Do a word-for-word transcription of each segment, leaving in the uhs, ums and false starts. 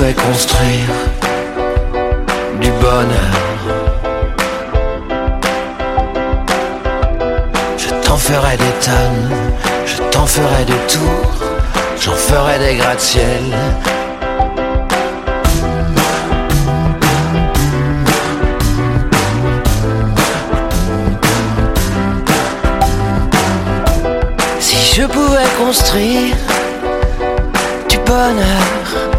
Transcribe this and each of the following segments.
pouvais construire du bonheur, je t'en ferais des tonnes, je t'en ferais des tours, j'en ferais des gratte-ciel. Si je pouvais construire du bonheur,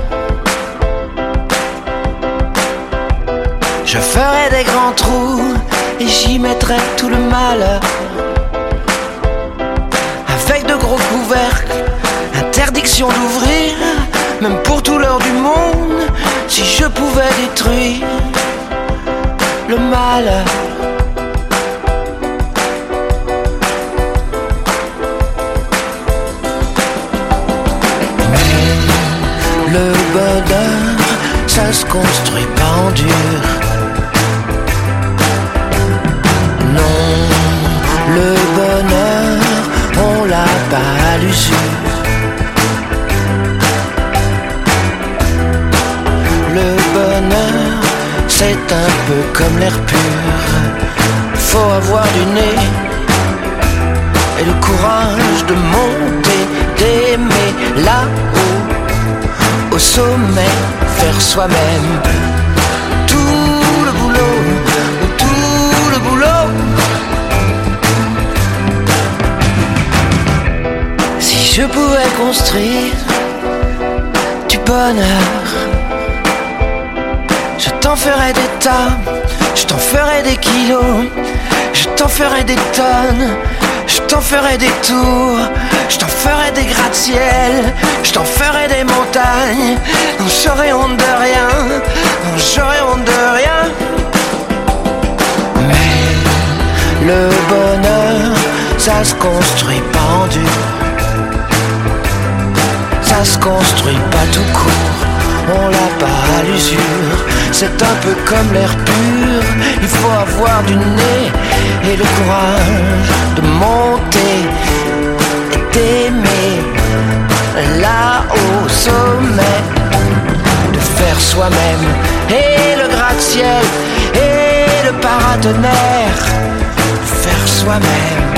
je ferais des grands trous et j'y mettrais tout le malheur. Avec de gros couvercles, interdiction d'ouvrir, même pour tout l'heure du monde. Si je pouvais détruire le malheur, mais le bonheur, ça se construit pas en dur. Non, le bonheur, on l'a pas à l'usure. Le bonheur, c'est un peu comme l'air pur. Faut avoir du nez et le courage de monter, d'aimer là-haut, au sommet, faire soi-même. Tout le boulot, tout le boulot. Si je pouvais construire du bonheur, je t'en ferais des tas, je t'en ferais des kilos, je t'en ferais des tonnes, je t'en ferais des tours, je t'en ferais des gratte-ciel, je t'en ferais des montagnes. Non, j'aurais honte de rien, non, j'aurais honte de rien. Mais le bonheur, ça se construit pas en dur, ça se construit pas tout court, on l'a pas à l'usure. C'est un peu comme l'air pur, il faut avoir du nez et le courage de monter et d'aimer là au sommet, de faire soi-même et le gratte-ciel et le paratonnerre, faire soi-même.